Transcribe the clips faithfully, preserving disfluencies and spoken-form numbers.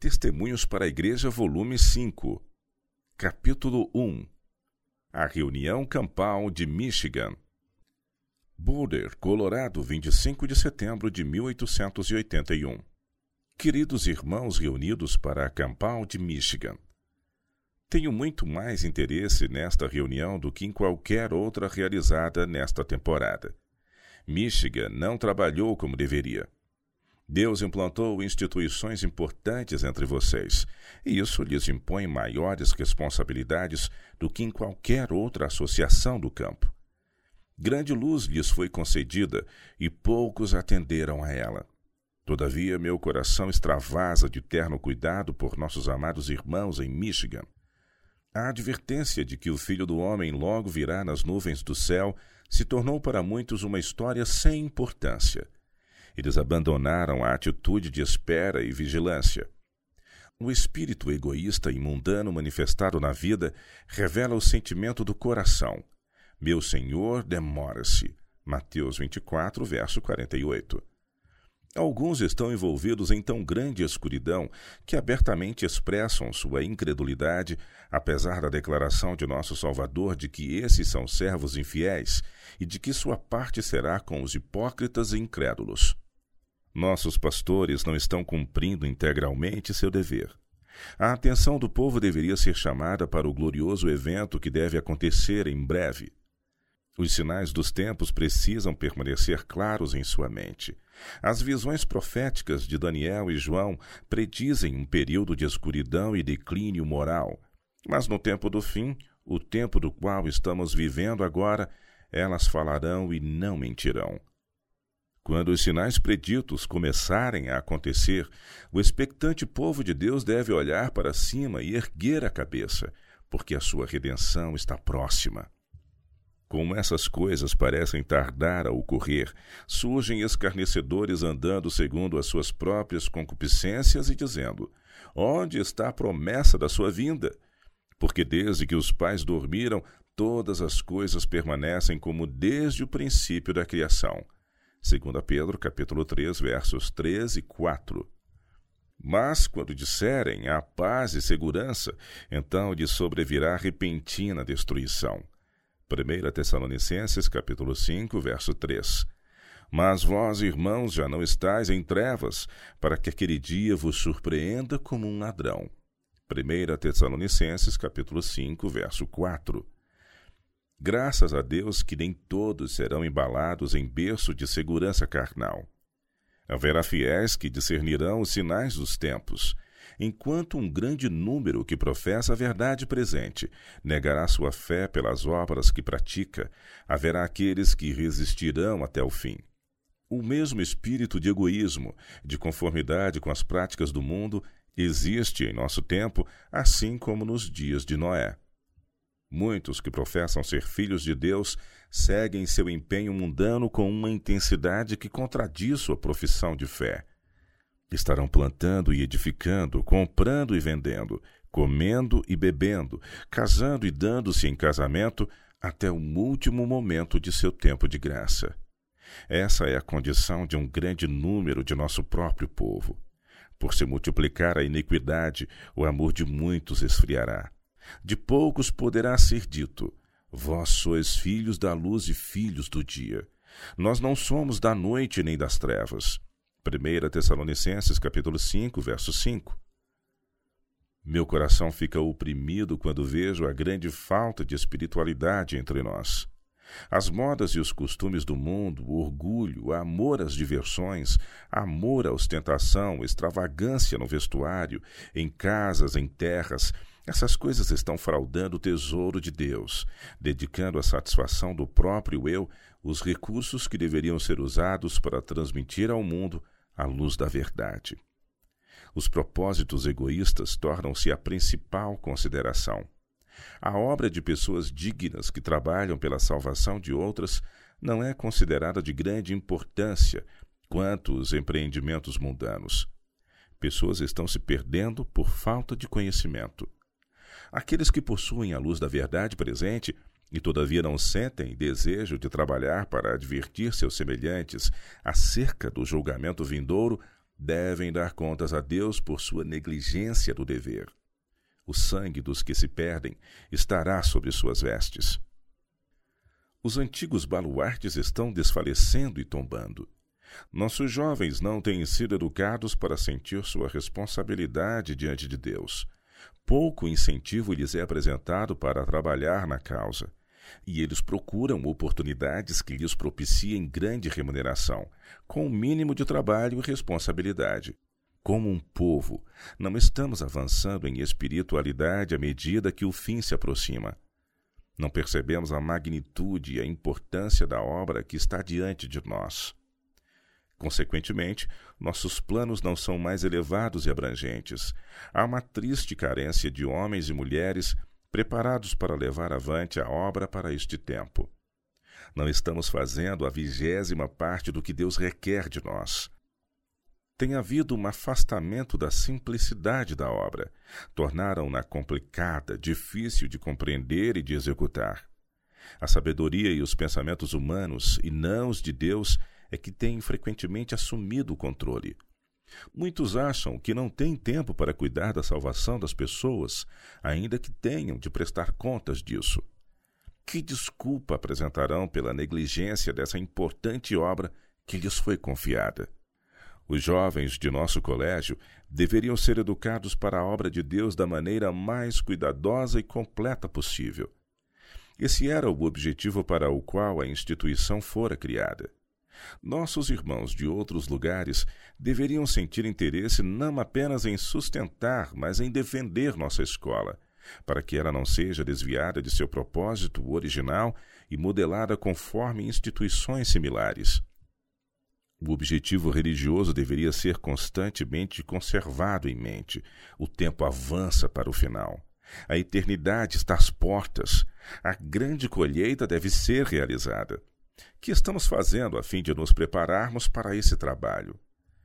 Testemunhos para a Igreja, volume cinco. Capítulo um. A reunião campal de Michigan. Boulder, Colorado, vinte e cinco de setembro de mil oitocentos e oitenta e um. Queridos irmãos reunidos para a campal de Michigan, tenho muito mais interesse nesta reunião do que em qualquer outra realizada nesta temporada. Michigan não trabalhou como deveria. Deus implantou instituições importantes entre vocês, e isso lhes impõe maiores responsabilidades do que em qualquer outra associação do campo. Grande luz lhes foi concedida e poucos atenderam a ela. Todavia, meu coração extravasa de terno cuidado por nossos amados irmãos em Michigan. A advertência de que o Filho do Homem logo virá nas nuvens do céu se tornou para muitos uma história sem importância. Eles abandonaram a atitude de espera e vigilância. O espírito egoísta e mundano manifestado na vida revela o sentimento do coração. Meu Senhor demora-se. Mateus vinte e quatro, verso quarenta e oito. Alguns estão envolvidos em tão grande escuridão que abertamente expressam sua incredulidade, apesar da declaração de nosso Salvador de que esses são servos infiéis e de que sua parte será com os hipócritas e incrédulos. Nossos pastores não estão cumprindo integralmente seu dever. A atenção do povo deveria ser chamada para o glorioso evento que deve acontecer em breve. Os sinais dos tempos precisam permanecer claros em sua mente. As visões proféticas de Daniel e João predizem um período de escuridão e declínio moral. Mas no tempo do fim, o tempo do qual estamos vivendo agora, elas falarão e não mentirão. Quando os sinais preditos começarem a acontecer, o expectante povo de Deus deve olhar para cima e erguer a cabeça, porque a sua redenção está próxima. Como essas coisas parecem tardar a ocorrer, surgem escarnecedores andando segundo as suas próprias concupiscências e dizendo: onde está a promessa da sua vinda? Porque desde que os pais dormiram, todas as coisas permanecem como desde o princípio da criação. Segunda Pedro, capítulo três, versos três e quatro. Mas, quando disserem a paz e segurança, então lhes sobrevirá repentina destruição. Primeira Tessalonicenses, capítulo cinco, verso três. Mas vós, irmãos, já não estáis em trevas, para que aquele dia vos surpreenda como um ladrão. Primeira Tessalonicenses, capítulo cinco, verso quatro. Graças a Deus que nem todos serão embalados em berço de segurança carnal. Haverá fiéis que discernirão os sinais dos tempos, enquanto um grande número que professa a verdade presente negará sua fé pelas obras que pratica, haverá aqueles que resistirão até o fim. O mesmo espírito de egoísmo, de conformidade com as práticas do mundo, existe em nosso tempo, assim como nos dias de Noé. Muitos que professam ser filhos de Deus seguem seu empenho mundano com uma intensidade que contradiz sua profissão de fé. Estarão plantando e edificando, comprando e vendendo, comendo e bebendo, casando e dando-se em casamento até o último momento de seu tempo de graça. Essa é a condição de um grande número de nosso próprio povo. Por se multiplicar a iniquidade, o amor de muitos esfriará. De poucos poderá ser dito: vós sois filhos da luz e filhos do dia. Nós não somos da noite nem das trevas. Primeira Tessalonicenses, capítulo cinco, verso cinco. Meu coração fica oprimido quando vejo a grande falta de espiritualidade entre nós. As modas e os costumes do mundo, o orgulho, o amor às diversões, amor à ostentação, extravagância no vestuário, em casas, em terras, essas coisas estão fraudando o tesouro de Deus, dedicando à satisfação do próprio eu os recursos que deveriam ser usados para transmitir ao mundo a luz da verdade. Os propósitos egoístas tornam-se a principal consideração. A obra de pessoas dignas que trabalham pela salvação de outras não é considerada de grande importância quanto os empreendimentos mundanos. Pessoas estão se perdendo por falta de conhecimento. Aqueles que possuem a luz da verdade presente e todavia não sentem desejo de trabalhar para advertir seus semelhantes acerca do julgamento vindouro, devem dar contas a Deus por sua negligência do dever. O sangue dos que se perdem estará sobre suas vestes. Os antigos baluartes estão desfalecendo e tombando. Nossos jovens não têm sido educados para sentir sua responsabilidade diante de Deus. Pouco incentivo lhes é apresentado para trabalhar na causa, e eles procuram oportunidades que lhes propiciem grande remuneração, com o mínimo de trabalho e responsabilidade. Como um povo, não estamos avançando em espiritualidade à medida que o fim se aproxima. Não percebemos a magnitude e a importância da obra que está diante de nós. Consequentemente, nossos planos não são mais elevados e abrangentes. Há uma triste carência de homens e mulheres preparados para levar avante a obra para este tempo. Não estamos fazendo a vigésima parte do que Deus requer de nós. Tem havido um afastamento da simplicidade da obra. Tornaram-na complicada, difícil de compreender e de executar. A sabedoria e os pensamentos humanos, e não os de Deus, é que têm frequentemente assumido o controle. Muitos acham que não têm tempo para cuidar da salvação das pessoas, ainda que tenham de prestar contas disso. Que desculpa apresentarão pela negligência dessa importante obra que lhes foi confiada? Os jovens de nosso colégio deveriam ser educados para a obra de Deus da maneira mais cuidadosa e completa possível. Esse era o objetivo para o qual a instituição fora criada. Nossos irmãos de outros lugares deveriam sentir interesse não apenas em sustentar, mas em defender nossa escola, para que ela não seja desviada de seu propósito original e modelada conforme instituições similares. O objetivo religioso deveria ser constantemente conservado em mente. O tempo avança para o final. A eternidade está às portas. A grande colheita deve ser realizada. Que estamos fazendo a fim de nos prepararmos para esse trabalho?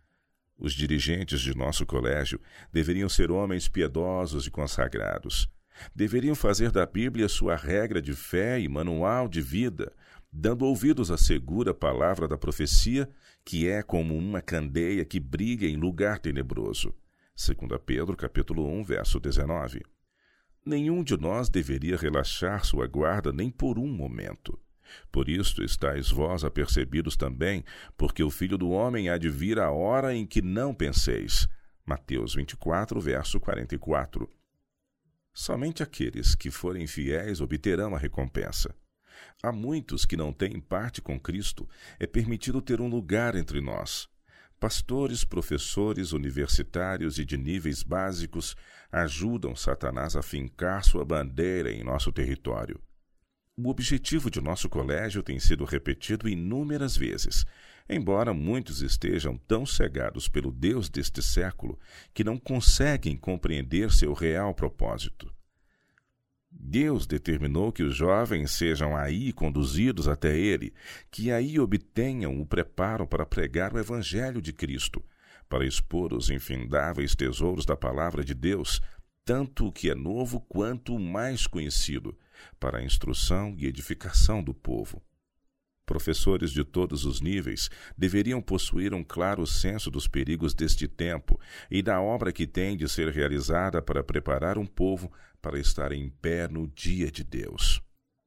Os dirigentes de nosso colégio deveriam ser homens piedosos e consagrados. Deveriam fazer da Bíblia sua regra de fé e manual de vida, dando ouvidos à segura palavra da profecia, que é como uma candeia que brilha em lugar tenebroso. Segunda Pedro, capítulo um, verso dezenove. Nenhum de nós deveria relaxar sua guarda nem por um momento. Por isto estáis vós apercebidos também, porque o Filho do Homem há de vir a hora em que não penseis. Mateus vinte e quatro, verso quarenta e quatro. Somente aqueles que forem fiéis obterão a recompensa. A muitos que não têm parte com Cristo é permitido ter um lugar entre nós. Pastores, professores, universitários e de níveis básicos ajudam Satanás a fincar sua bandeira em nosso território. O objetivo de nosso colégio tem sido repetido inúmeras vezes, embora muitos estejam tão cegados pelo Deus deste século que não conseguem compreender seu real propósito. Deus determinou que os jovens sejam aí conduzidos até Ele, que aí obtenham o preparo para pregar o Evangelho de Cristo, para expor os infindáveis tesouros da Palavra de Deus, tanto o que é novo quanto o mais conhecido, para a instrução e edificação do povo. Professores de todos os níveis deveriam possuir um claro senso dos perigos deste tempo e da obra que tem de ser realizada para preparar um povo para estar em pé no dia de Deus.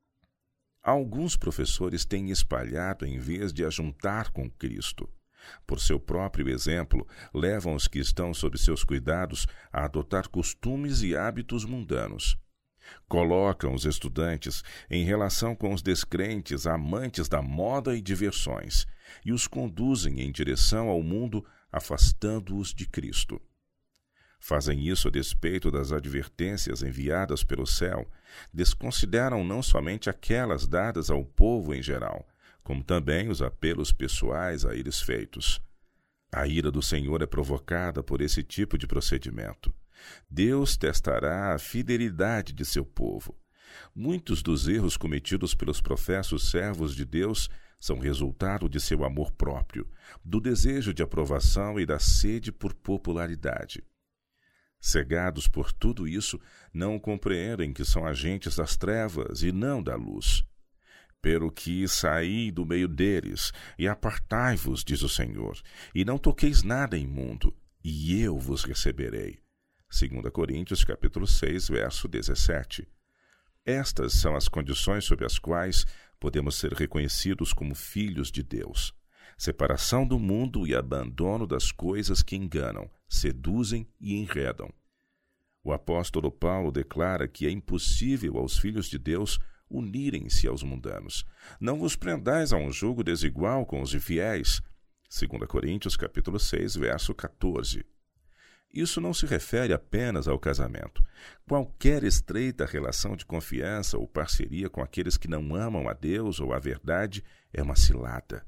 Alguns professores têm espalhado em vez de ajuntar com Cristo. Por seu próprio exemplo, levam os que estão sob seus cuidados a adotar costumes e hábitos mundanos. Colocam os estudantes em relação com os descrentes amantes da moda e diversões e os conduzem em direção ao mundo, afastando-os de Cristo. Fazem isso a despeito das advertências enviadas pelo céu, desconsideram não somente aquelas dadas ao povo em geral, como também os apelos pessoais a eles feitos. A ira do Senhor é provocada por esse tipo de procedimento. Deus testará a fidelidade de seu povo. Muitos dos erros cometidos pelos professos servos de Deus são resultado de seu amor próprio, do desejo de aprovação e da sede por popularidade. Cegados por tudo isso, não compreendem que são agentes das trevas e não da luz. Pelo que saí do meio deles, e apartai-vos, diz o Senhor, e não toqueis nada imundo, e eu vos receberei. Segunda Coríntios, capítulo seis, verso dezessete. Estas são as condições sob as quais podemos ser reconhecidos como filhos de Deus. Separação do mundo e abandono das coisas que enganam, seduzem e enredam. O apóstolo Paulo declara que é impossível aos filhos de Deus unirem-se aos mundanos. Não vos prendais a um jugo desigual com os infiéis. Segunda Coríntios, capítulo seis, verso quatorze. Isso não se refere apenas ao casamento. Qualquer estreita relação de confiança ou parceria com aqueles que não amam a Deus ou a verdade é uma cilada.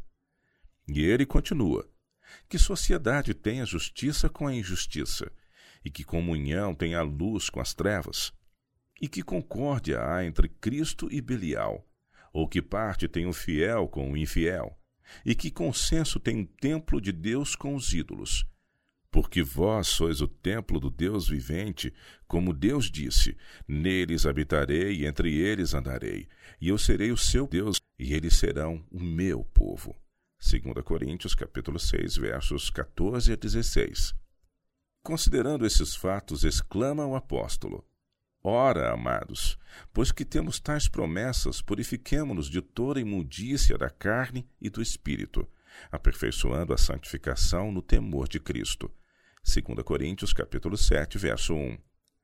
E ele continua: que sociedade tem a justiça com a injustiça? E que comunhão tem a luz com as trevas? E que concórdia há entre Cristo e Belial? Ou que parte tem o fiel com o infiel? E que consenso tem o templo de Deus com os ídolos? Porque vós sois o templo do Deus vivente, como Deus disse: neles habitarei e entre eles andarei, e eu serei o seu Deus, e eles serão o meu povo. Segunda Coríntios, capítulo seis, versos quatorze a dezesseis. Considerando esses fatos, exclama o apóstolo: ora, amados, pois que temos tais promessas, purifiquemo-nos de toda imundícia da carne e do espírito, aperfeiçoando a santificação no temor de Cristo. Segunda Coríntios, capítulo sete, verso um.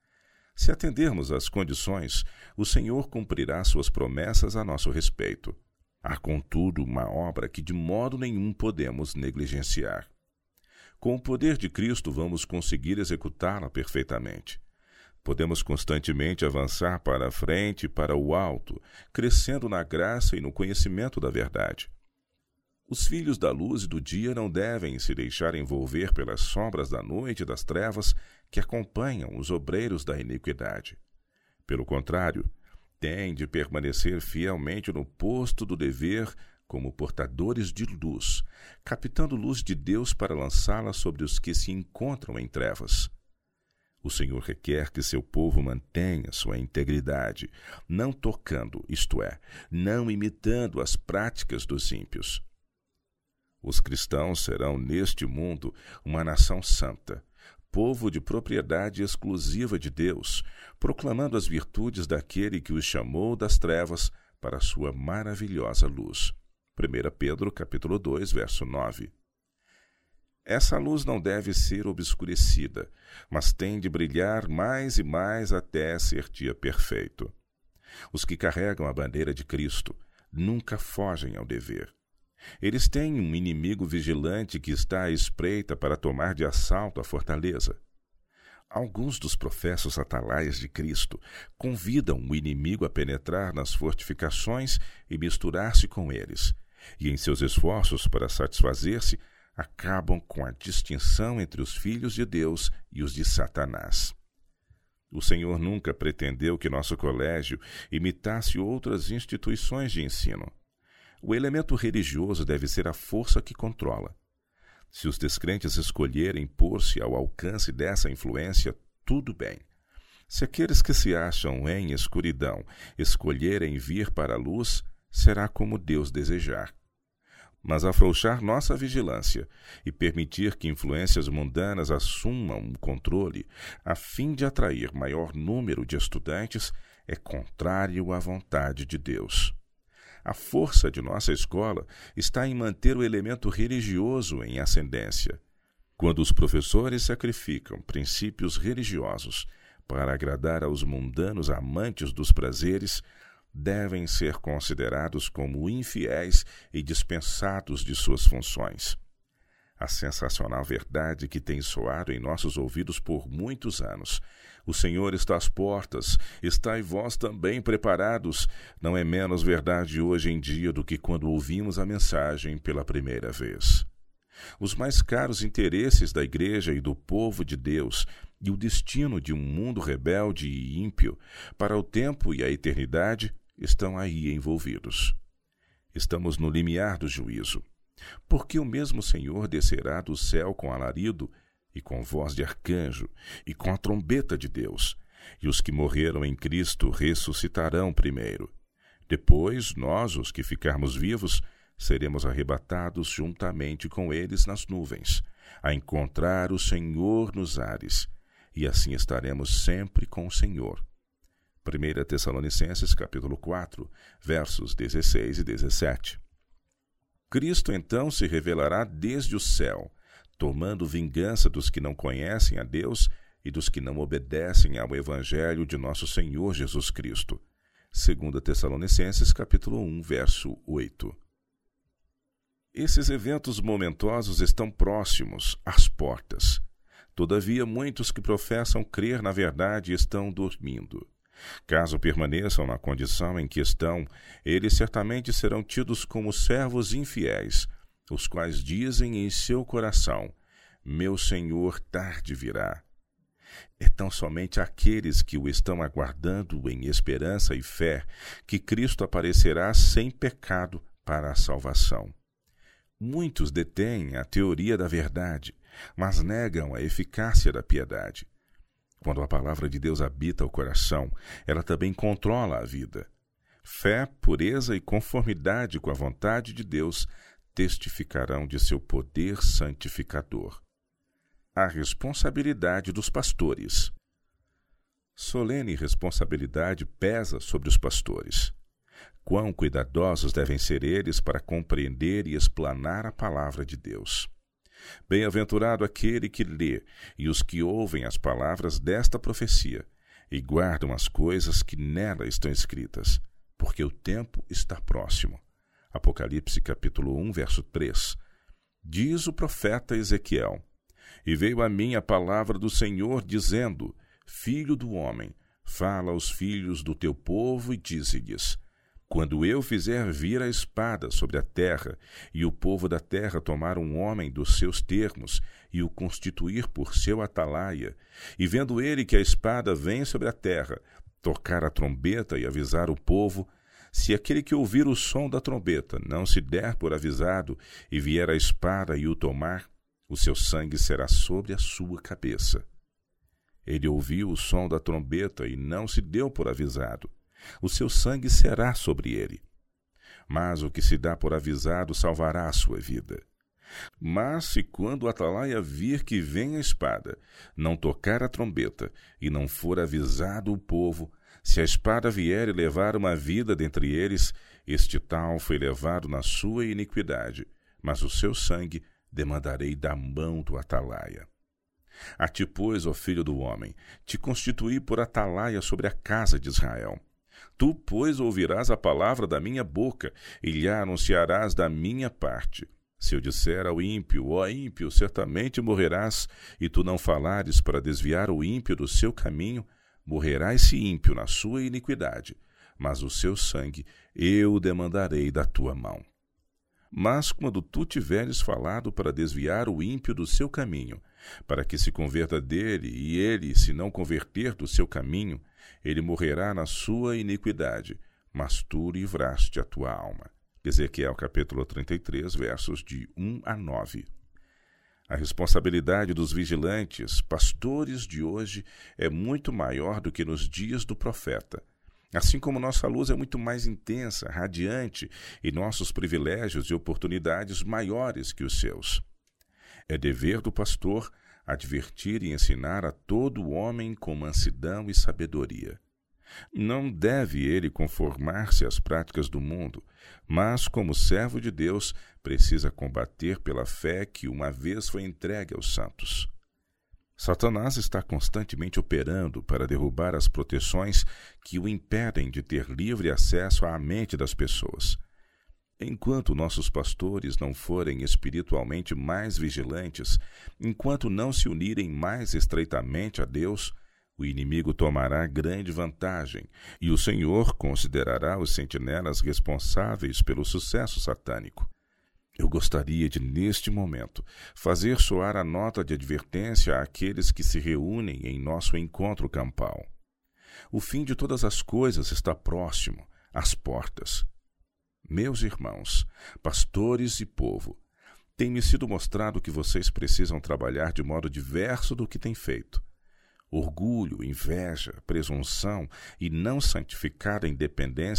Se atendermos às condições, o Senhor cumprirá suas promessas a nosso respeito. Há, contudo, uma obra que de modo nenhum podemos negligenciar. Com o poder de Cristo vamos conseguir executá-la perfeitamente. Podemos constantemente avançar para a frente e para o alto, crescendo na graça e no conhecimento da verdade. Os filhos da luz e do dia não devem se deixar envolver pelas sombras da noite e das trevas que acompanham os obreiros da iniquidade. Pelo contrário, têm de permanecer fielmente no posto do dever como portadores de luz, captando luz de Deus para lançá-la sobre os que se encontram em trevas. O Senhor requer que seu povo mantenha sua integridade, não tocando, isto é, não imitando as práticas dos ímpios. Os cristãos serão neste mundo uma nação santa, povo de propriedade exclusiva de Deus, proclamando as virtudes daquele que os chamou das trevas para a sua maravilhosa luz. Primeira Pedro, capítulo dois, verso nove. Essa luz não deve ser obscurecida, mas tem de brilhar mais e mais até ser dia perfeito. Os que carregam a bandeira de Cristo nunca fogem ao dever. Eles têm um inimigo vigilante que está à espreita para tomar de assalto a fortaleza. Alguns dos professos atalaias de Cristo convidam o inimigo a penetrar nas fortificações e misturar-se com eles, e em seus esforços para satisfazer-se, acabam com a distinção entre os filhos de Deus e os de Satanás. O Senhor nunca pretendeu que nosso colégio imitasse outras instituições de ensino. O elemento religioso deve ser a força que controla. Se os descrentes escolherem pôr-se ao alcance dessa influência, tudo bem. Se aqueles que se acham em escuridão escolherem vir para a luz, será como Deus desejar. Mas afrouxar nossa vigilância e permitir que influências mundanas assumam o controle a fim de atrair maior número de estudantes é contrário à vontade de Deus. A força de nossa escola está em manter o elemento religioso em ascendência. Quando os professores sacrificam princípios religiosos para agradar aos mundanos amantes dos prazeres, devem ser considerados como infiéis e dispensados de suas funções. A sensacional verdade que tem soado em nossos ouvidos por muitos anos: o Senhor está às portas, estai vós também preparados, não é menos verdade hoje em dia do que quando ouvimos a mensagem pela primeira vez. Os mais caros interesses da Igreja e do povo de Deus e o destino de um mundo rebelde e ímpio para o tempo e a eternidade estão aí envolvidos. Estamos no limiar do juízo, porque o mesmo Senhor descerá do céu com alarido e com voz de arcanjo e com a trombeta de Deus, e os que morreram em Cristo ressuscitarão primeiro. Depois, nós, os que ficarmos vivos, seremos arrebatados juntamente com eles nas nuvens, a encontrar o Senhor nos ares, e assim estaremos sempre com o Senhor. primeira Tessalonicenses, capítulo quatro, versos dezesseis e dezessete. Cristo então se revelará desde o céu, tomando vingança dos que não conhecem a Deus e dos que não obedecem ao Evangelho de nosso Senhor Jesus Cristo. segunda Tessalonicenses, capítulo um, verso oito. Esses eventos momentosos estão próximos, às portas. Todavia, muitos que professam crer na verdade estão dormindo. Caso permaneçam na condição em que estão, eles certamente serão tidos como servos infiéis, os quais dizem em seu coração: meu Senhor tarde virá. É tão somente aqueles que o estão aguardando em esperança e fé que Cristo aparecerá sem pecado para a salvação. Muitos detêm a teoria da verdade, mas negam a eficácia da piedade. Quando a palavra de Deus habita o coração, ela também controla a vida. Fé, pureza e conformidade com a vontade de Deus testificarão de seu poder santificador. A responsabilidade dos pastores. Solene responsabilidade pesa sobre os pastores. Quão cuidadosos devem ser eles para compreender e explanar a palavra de Deus. Bem-aventurado aquele que lê e os que ouvem as palavras desta profecia e guardam as coisas que nela estão escritas, porque o tempo está próximo. Apocalipse capítulo um, verso três. Diz o profeta Ezequiel: E veio a mim a palavra do Senhor, dizendo: Filho do homem, fala aos filhos do teu povo e dize-lhes: Quando eu fizer vir a espada sobre a terra, e o povo da terra tomar um homem dos seus termos, e o constituir por seu atalaia, e vendo ele que a espada vem sobre a terra, tocar a trombeta e avisar o povo, se aquele que ouvir o som da trombeta não se der por avisado, e vier a espada e o tomar, o seu sangue será sobre a sua cabeça. Ele ouviu o som da trombeta e não se deu por avisado. O seu sangue será sobre ele. Mas o que se dá por avisado salvará a sua vida. Mas se quando o atalaia vir que vem a espada, não tocar a trombeta, e não for avisado o povo, se a espada vier e levar uma vida dentre eles, este tal foi levado na sua iniquidade, mas o seu sangue demandarei da mão do atalaia. A ti, pois, ó filho do homem, te constituí por atalaia sobre a casa de Israel. Tu, pois, ouvirás a palavra da minha boca, e lhe anunciarás da minha parte. Se eu disser ao ímpio: ó ímpio, certamente morrerás, e tu não falares para desviar o ímpio do seu caminho, morrerá esse ímpio na sua iniquidade, mas o seu sangue eu demandarei da tua mão. Mas quando tu tiveres falado para desviar o ímpio do seu caminho, para que se converta dele, e ele se não converter do seu caminho, ele morrerá na sua iniquidade, mas tu livraste a tua alma. Ezequiel capítulo trinta e três, versos de um a nove. A responsabilidade dos vigilantes, pastores de hoje, é muito maior do que nos dias do profeta. Assim como nossa luz é muito mais intensa, radiante, e nossos privilégios e oportunidades maiores que os seus. É dever do pastor advertir e ensinar a todo homem com mansidão e sabedoria. Não deve ele conformar-se às práticas do mundo, mas, como servo de Deus, precisa combater pela fé que uma vez foi entregue aos santos. Satanás está constantemente operando para derrubar as proteções que o impedem de ter livre acesso à mente das pessoas. Enquanto nossos pastores não forem espiritualmente mais vigilantes, enquanto não se unirem mais estreitamente a Deus, o inimigo tomará grande vantagem e o Senhor considerará os sentinelas responsáveis pelo sucesso satânico. Eu gostaria de, neste momento, fazer soar a nota de advertência àqueles que se reúnem em nosso encontro campal. O fim de todas as coisas está próximo, às portas. Meus irmãos, pastores e povo, tem-me sido mostrado que vocês precisam trabalhar de modo diverso do que têm feito. Orgulho, inveja, presunção e não santificada independência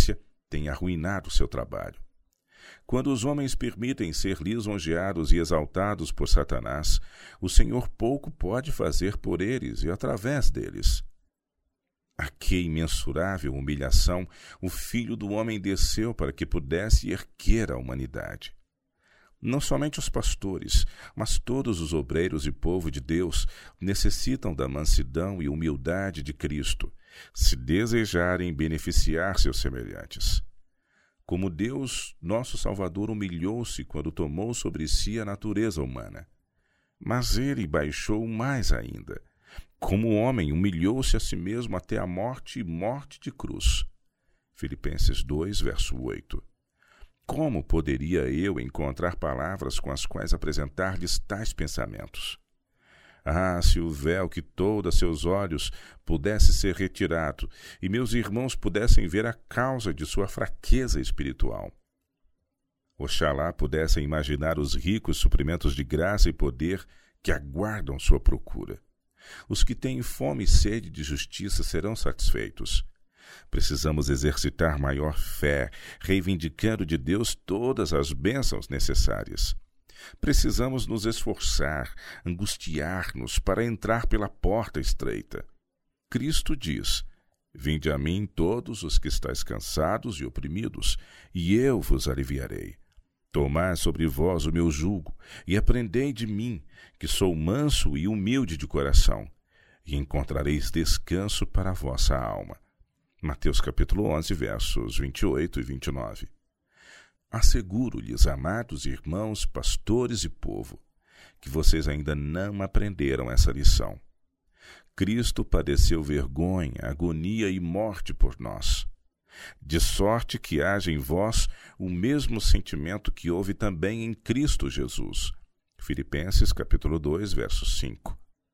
tem arruinado seu trabalho. Quando os homens permitem ser lisonjeados e exaltados por Satanás, o Senhor pouco pode fazer por eles e através deles. A que imensurável humilhação o Filho do Homem desceu para que pudesse erguer a humanidade. Não somente os pastores, mas todos os obreiros e povo de Deus necessitam da mansidão e humildade de Cristo, se desejarem beneficiar seus semelhantes. Como Deus, nosso Salvador, humilhou-se quando tomou sobre si a natureza humana. Mas ele baixou mais ainda. Como homem, humilhou-se a si mesmo até a morte e morte de cruz. Filipenses dois, verso oito. Como poderia eu encontrar palavras com as quais apresentar-lhes tais pensamentos? Ah, se o véu que tolda seus olhos pudesse ser retirado e meus irmãos pudessem ver a causa de sua fraqueza espiritual. Oxalá pudessem imaginar os ricos suprimentos de graça e poder que aguardam sua procura. Os que têm fome e sede de justiça serão satisfeitos. Precisamos exercitar maior fé, reivindicando de Deus todas as bênçãos necessárias. Precisamos nos esforçar, angustiar-nos para entrar pela porta estreita. Cristo diz: Vinde a mim todos os que estáis cansados e oprimidos, e eu vos aliviarei. Tomai sobre vós o meu jugo, e aprendei de mim, que sou manso e humilde de coração, e encontrareis descanso para a vossa alma. Mateus capítulo onze, versos vinte e oito e vinte e nove. Asseguro-lhes, amados irmãos, pastores e povo, que vocês ainda não aprenderam essa lição. Cristo padeceu vergonha, agonia e morte por nós, de sorte que haja em vós o mesmo sentimento que houve também em Cristo Jesus. Filipenses capítulo dois, verso cinco.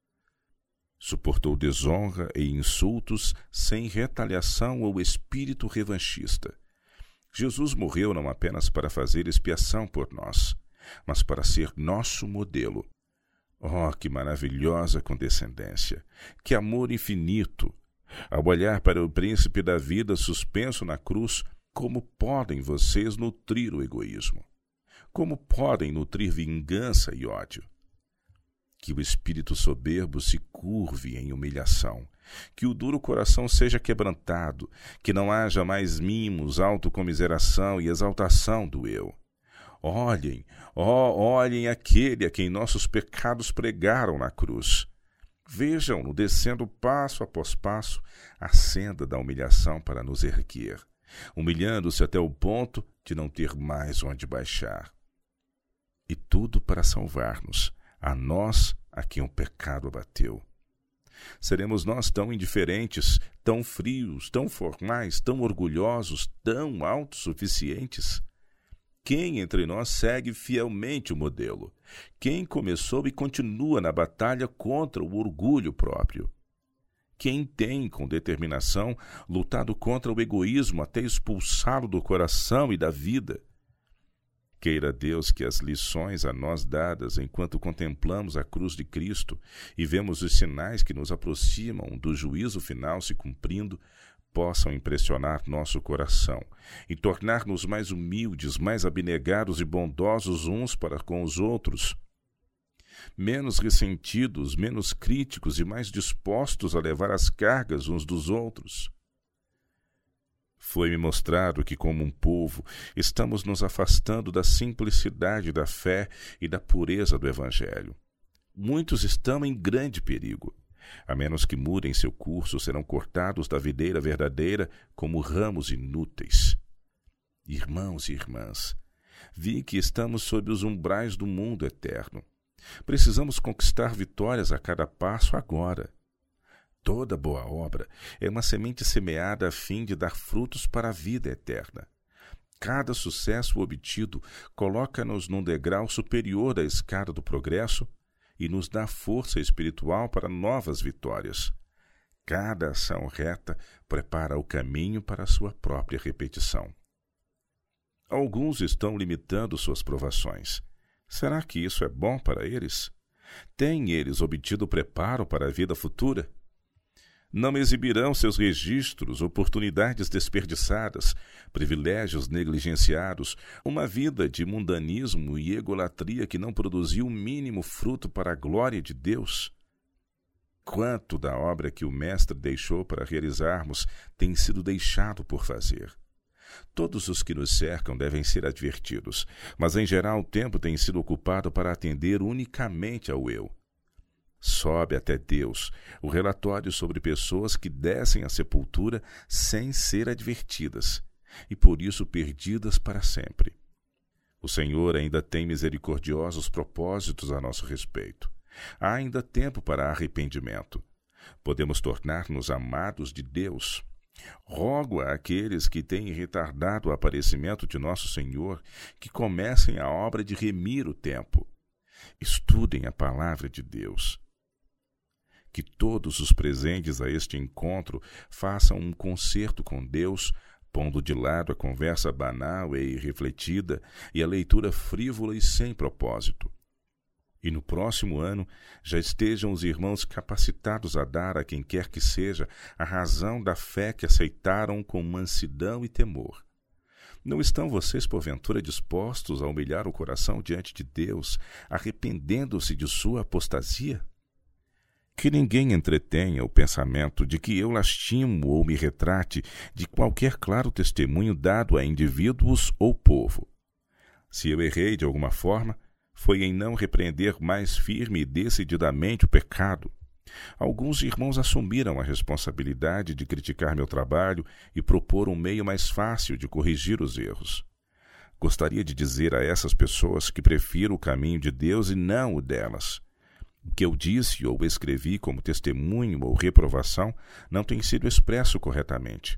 Suportou desonra e insultos sem retaliação ou espírito revanchista. Jesus morreu não apenas para fazer expiação por nós, mas para ser nosso modelo. Oh, que maravilhosa condescendência! Que amor infinito! Ao olhar para o príncipe da vida suspenso na cruz, como podem vocês nutrir o egoísmo? Como podem nutrir vingança e ódio? Que o espírito soberbo se curve em humilhação, que o duro coração seja quebrantado, que não haja mais mimos, autocomiseração e exaltação do eu. Olhem, ó, oh, olhem aquele a quem nossos pecados pregaram na cruz. Vejam-no descendo passo após passo a senda da humilhação para nos erguer, humilhando-se até o ponto de não ter mais onde baixar. E tudo para salvar-nos, a nós a quem o pecado abateu. Seremos nós tão indiferentes, tão frios, tão formais, tão orgulhosos, tão autossuficientes? Quem entre nós segue fielmente o modelo? Quem começou e continua na batalha contra o orgulho próprio? Quem tem, com determinação, lutado contra o egoísmo até expulsá-lo do coração e da vida? Queira Deus que as lições a nós dadas enquanto contemplamos a cruz de Cristo e vemos os sinais que nos aproximam do juízo final se cumprindo, possam impressionar nosso coração e tornar-nos mais humildes, mais abnegados e bondosos uns para com os outros, menos ressentidos, menos críticos e mais dispostos a levar as cargas uns dos outros. Foi-me mostrado que, como um povo, estamos nos afastando da simplicidade da fé e da pureza do Evangelho. Muitos estão em grande perigo. A menos que mudem seu curso, serão cortados da videira verdadeira como ramos inúteis. Irmãos e irmãs, vi que estamos sob os umbrais do mundo eterno. Precisamos conquistar vitórias a cada passo agora. Toda boa obra é uma semente semeada a fim de dar frutos para a vida eterna. Cada sucesso obtido coloca-nos num degrau superior da escada do progresso e nos dá força espiritual para novas vitórias. Cada ação reta prepara o caminho para a sua própria repetição. Alguns estão limitando suas provações. Será que isso é bom para eles? Têm eles obtido preparo para a vida futura? Não exibirão seus registros, oportunidades desperdiçadas, privilégios negligenciados, uma vida de mundanismo e egolatria que não produziu o mínimo fruto para a glória de Deus. Quanto da obra que o Mestre deixou para realizarmos tem sido deixado por fazer. Todos os que nos cercam devem ser advertidos, mas em geral o tempo tem sido ocupado para atender unicamente ao eu. Sobe até Deus o relatório sobre pessoas que descem à sepultura sem ser advertidas, e por isso perdidas para sempre. O Senhor ainda tem misericordiosos propósitos a nosso respeito. Há ainda tempo para arrependimento. Podemos tornar-nos amados de Deus. Rogo àqueles que têm retardado o aparecimento de nosso Senhor que comecem a obra de remir o tempo. Estudem a palavra de Deus. Que todos os presentes a este encontro façam um concerto com Deus, pondo de lado a conversa banal e irrefletida e a leitura frívola e sem propósito. E no próximo ano já estejam os irmãos capacitados a dar a quem quer que seja a razão da fé que aceitaram com mansidão e temor. Não estão vocês, porventura, dispostos a humilhar o coração diante de Deus, arrependendo-se de sua apostasia? Que ninguém entretenha o pensamento de que eu lastimo ou me retrate de qualquer claro testemunho dado a indivíduos ou povo. Se eu errei de alguma forma, foi em não repreender mais firme e decididamente o pecado. Alguns irmãos assumiram a responsabilidade de criticar meu trabalho e propor um meio mais fácil de corrigir os erros. Gostaria de dizer a essas pessoas que prefiro o caminho de Deus e não o delas. O que eu disse ou escrevi como testemunho ou reprovação não tem sido expresso corretamente.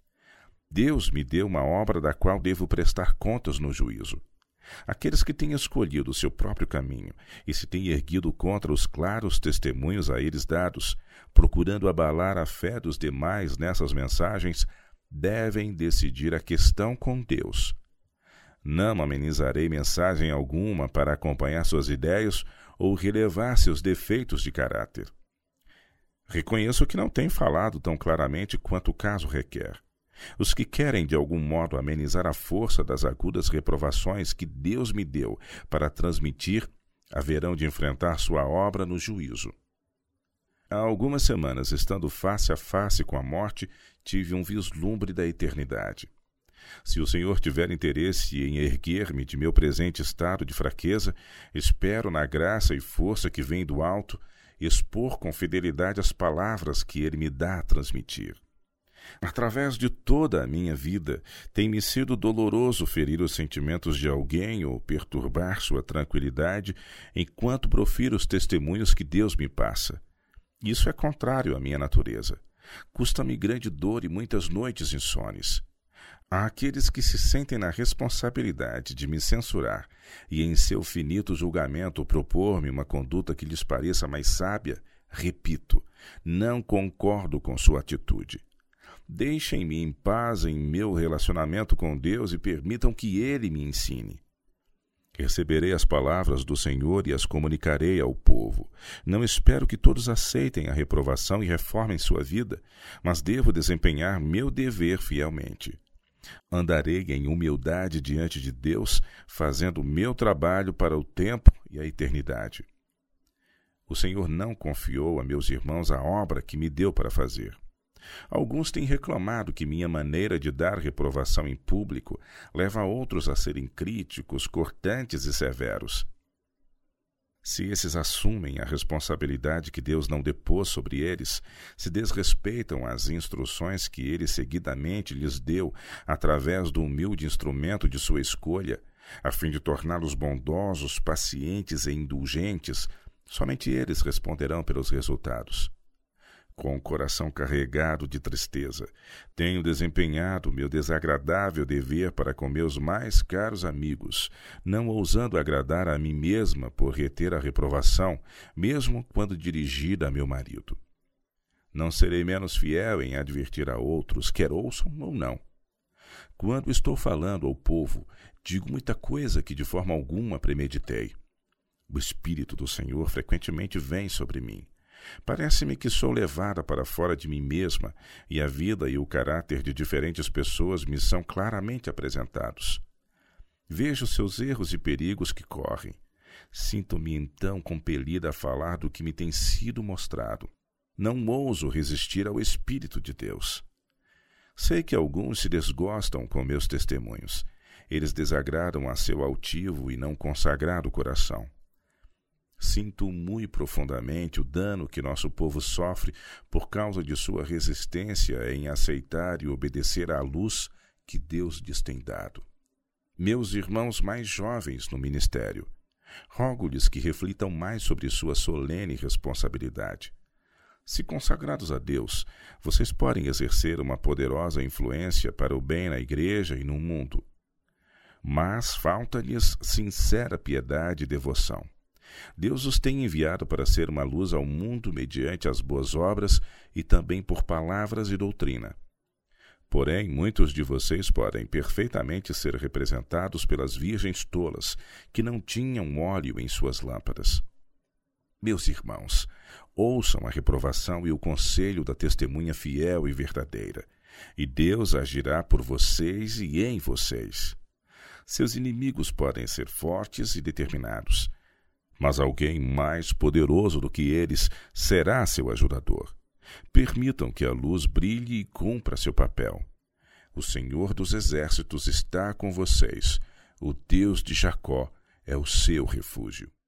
Deus me deu uma obra da qual devo prestar contas no juízo. Aqueles que têm escolhido o seu próprio caminho e se têm erguido contra os claros testemunhos a eles dados, procurando abalar a fé dos demais nessas mensagens, devem decidir a questão com Deus. Não amenizarei mensagem alguma para acompanhar suas ideias ou relevar seus defeitos de caráter. Reconheço que não tenho falado tão claramente quanto o caso requer. Os que querem de algum modo amenizar a força das agudas reprovações que Deus me deu para transmitir, haverão de enfrentar sua obra no juízo. Há algumas semanas, estando face a face com a morte, tive um vislumbre da eternidade. Se o Senhor tiver interesse em erguer-me de meu presente estado de fraqueza, espero, na graça e força que vem do alto, expor com fidelidade as palavras que Ele me dá a transmitir. Através de toda a minha vida, tem-me sido doloroso ferir os sentimentos de alguém ou perturbar sua tranquilidade enquanto profiro os testemunhos que Deus me passa. Isso é contrário à minha natureza. Custa-me grande dor e muitas noites insones. Há aqueles que se sentem na responsabilidade de me censurar e, em seu finito julgamento, propor-me uma conduta que lhes pareça mais sábia. Repito, não concordo com sua atitude. Deixem-me em paz em meu relacionamento com Deus e permitam que Ele me ensine. Receberei as palavras do Senhor e as comunicarei ao povo. Não espero que todos aceitem a reprovação e reformem sua vida, mas devo desempenhar meu dever fielmente. Andarei em humildade diante de Deus, fazendo o meu trabalho para o tempo e a eternidade. O Senhor não confiou a meus irmãos a obra que me deu para fazer. Alguns têm reclamado que minha maneira de dar reprovação em público leva outros a serem críticos, cortantes e severos. Se esses assumem a responsabilidade que Deus não depôs sobre eles, se desrespeitam as instruções que Ele seguidamente lhes deu através do humilde instrumento de sua escolha, a fim de torná-los bondosos, pacientes e indulgentes, somente eles responderão pelos resultados. Com o coração carregado de tristeza, tenho desempenhado meu desagradável dever para com meus mais caros amigos, não ousando agradar a mim mesma por reter a reprovação, mesmo quando dirigida a meu marido. Não serei menos fiel em advertir a outros, quer ouçam ou não. Quando estou falando ao povo, digo muita coisa que de forma alguma premeditei. O Espírito do Senhor frequentemente vem sobre mim. Parece-me que sou levada para fora de mim mesma e a vida e o caráter de diferentes pessoas me são claramente apresentados. Vejo seus erros e perigos que correm. Sinto-me então compelida a falar do que me tem sido mostrado. Não ouso resistir ao Espírito de Deus. Sei que alguns se desgostam com meus testemunhos. Eles desagradam a seu altivo e não consagrado coração. Sinto muito profundamente o dano que nosso povo sofre por causa de sua resistência em aceitar e obedecer à luz que Deus lhes tem dado. Meus irmãos mais jovens no ministério, rogo-lhes que reflitam mais sobre sua solene responsabilidade. Se consagrados a Deus, vocês podem exercer uma poderosa influência para o bem na igreja e no mundo. Mas falta-lhes sincera piedade e devoção. Deus os tem enviado para ser uma luz ao mundo mediante as boas obras e também por palavras e doutrina. Porém, muitos de vocês podem perfeitamente ser representados pelas virgens tolas, que não tinham óleo em suas lâmpadas. Meus irmãos, ouçam a reprovação e o conselho da testemunha fiel e verdadeira, e Deus agirá por vocês e em vocês. Seus inimigos podem ser fortes e determinados, mas alguém mais poderoso do que eles será seu ajudador. Permitam que a luz brilhe e cumpra seu papel. O Senhor dos Exércitos está com vocês. O Deus de Jacó é o seu refúgio.